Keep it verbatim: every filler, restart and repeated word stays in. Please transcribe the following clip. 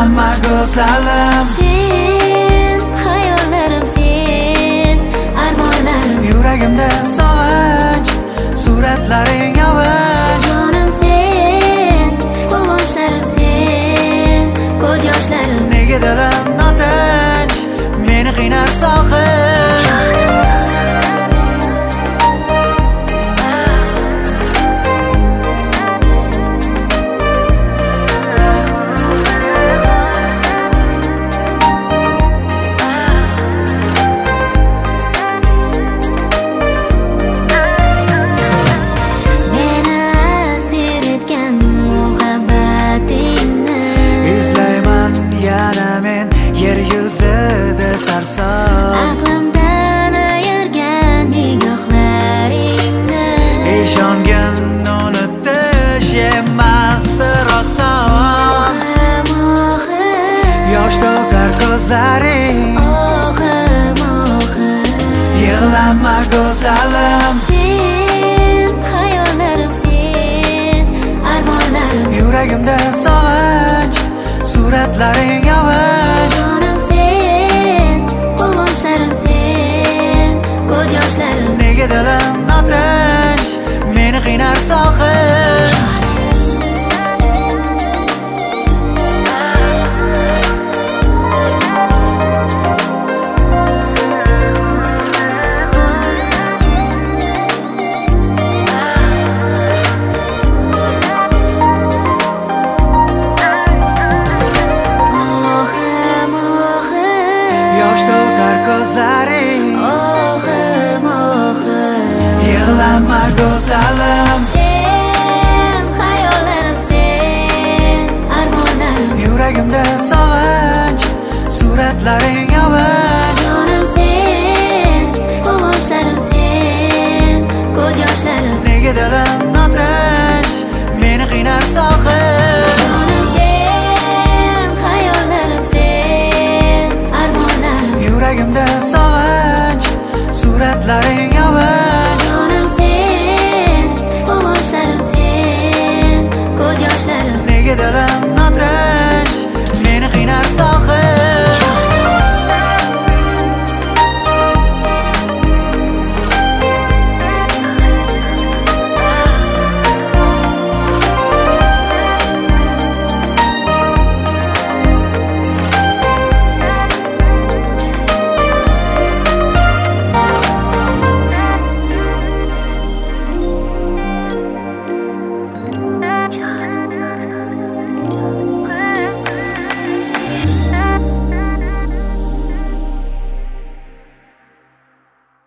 Yig'lama go'zalim, sen hayollarim, sen armonlarim, yuragimda sog'inch, suratlaring yovich. jonim sen, quvonchlarim sen, ko'z yoshlarim. Nega dilim notinch, meni qiynar sog'inch. Aqlimdan ayirgan nigohlaringni, ishongin unutish emasdir oson. Yosh to'kar ko'zlaring, Ohim, ohim, yig'lama go'zalim, sen hayollarim, sen armonlarim, yuragimda sog'inch, suratlaring yovich. jonim sen, quvonchlarim sen, ko'z yoshlarim. Nega dilim notinch, meni qiynar sog'inch. Yosh to'kar ko'zlaring, Ohim, ohim, yig'lama go'zalim, sen hayollarim, sen armonlarim, yuragimda sog'inch, suratlaring yovich. jonim sen, quvonchlarim sen, ko'z yoshlarim. Nega dilim notinch, meni qiynar sog'inch. Jonim sen, hayollarim sen armonlarim, Yuragimda sog'inch, suratlaring yovich. jonim sen, quvonchlarim sen, ko'z yoshlarim. Nega dilim